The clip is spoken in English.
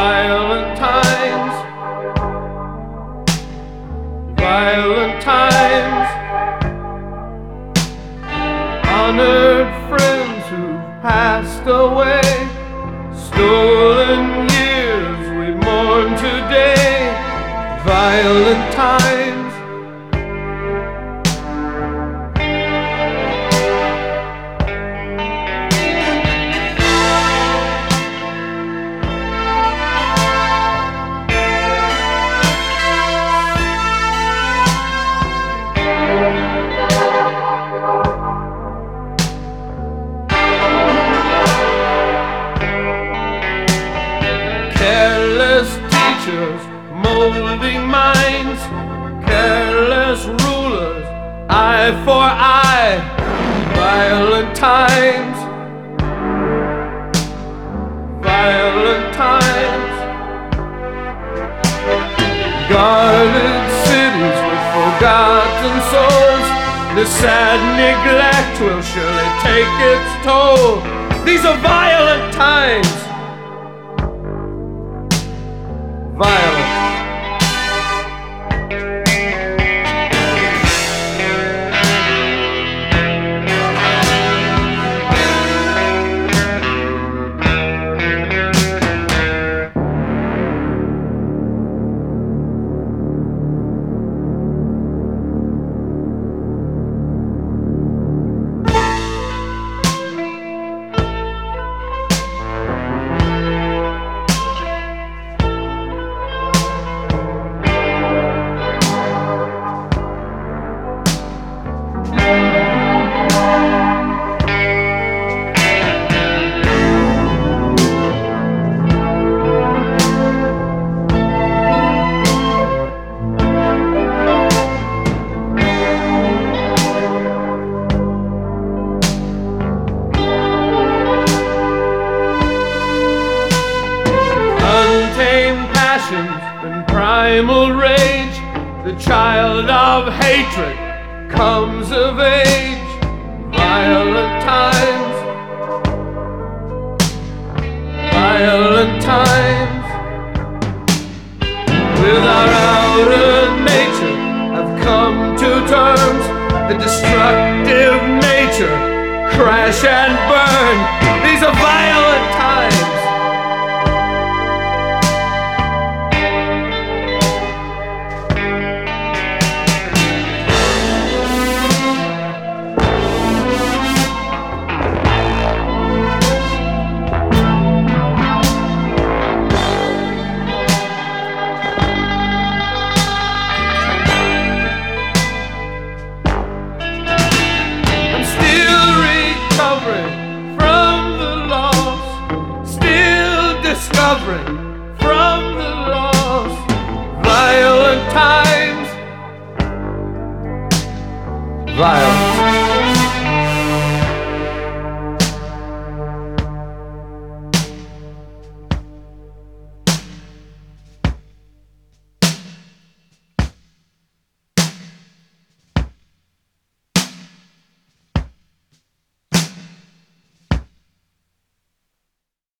Violent times, violent times. Honored friends who passed away, stolen years we mourn today. Violent times. Careless teachers, molding minds, careless rulers, eye for eye. Violent times, violent times. Guarded cities with forgotten souls. This sad neglect will surely take its toll. These are violent times. Violent. And primal rage, the child of hatred comes of age. Violent times, violent times. With our outer nature have come to terms. The destructive nature, crash and burn. These are violent times. Discovering from the lost. Violent times, violent.